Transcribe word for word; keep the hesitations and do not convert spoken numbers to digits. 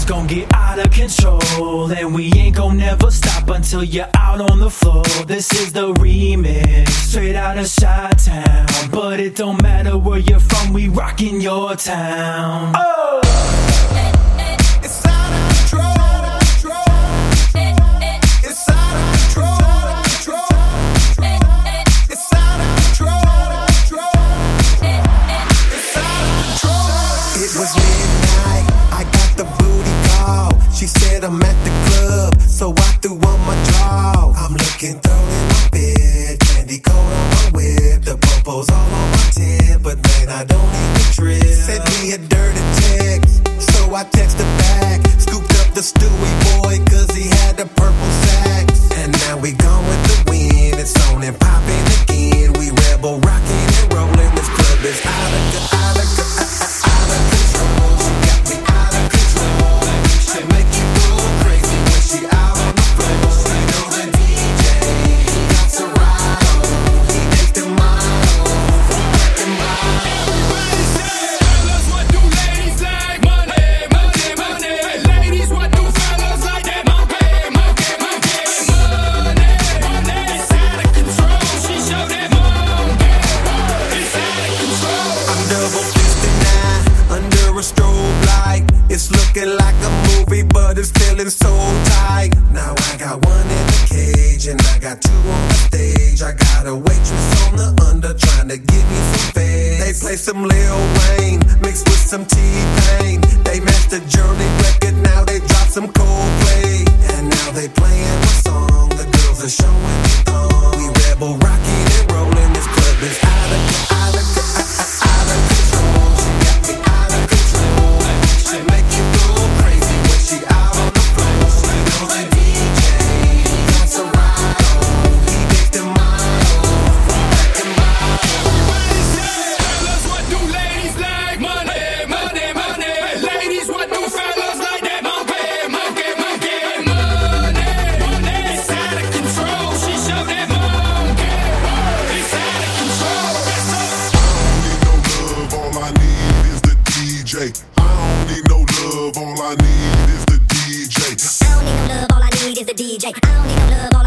feelings gon' get out of control, and we ain't gon' never stop until you're out on the floor. This is the remix, straight out of Chi-Town, but it don't matter where you're from, we rockin' your town. Oh! It's out of control. It's out of control. It's out of control. It's out of control. It was midnight, I got the booty call. She said I'm at the club, so I threw on my draw. I'm looking through in my bed, candy coat on my whip, the popo's all on my tip, but man, I don't even trip. Sent me a dirty text, so I texted back. Scooped up the Stewie boy, cause he had the purple sax. And now we gone with the wind, it's on and popping again. We rebel, rocking and rolling, this club is out of, out of, out of control. She got me out of control. She make you go crazy when she out on the floor. She know the D J, he got Serato, he makes the model, the model. Everybody say, fellas, what do ladies like? Money, money, money. Ladies, what do fellas like? That monkey, monkey, monkey. Money, money. It's out of control. She showed that monkey. It's out of control. I'm double fisted now, under a strobe light. It's looking like a movie, but it's feeling so tight. Now I got one in the cage, and I got two on the stage. I got a waitress on the under, trying to give me some feds. They play some Lil Wayne, mixed with some T-Pain. They matched the Journey record, now they drop some Coldplay. And now they playing my song, the girls are showing me thong. We rebel, rocking and rolling, this club is out of, out of, out of control. She got me out of control. She make you go crazy when she out on the floor. She know the D J, he got Serato, he makes the model, back and model. Everybody say, fellas, what do ladies like? Money, money, money. Ladies, what do fellas like? That monkey, monkey, monkey. Money, money. It's out of control. She showed that monkey. It's out of control. I don't need no love, all I need is the D J. I don't need no love, all I need is the D J. I don't need no love, all I need is the D J. I don't need no love, all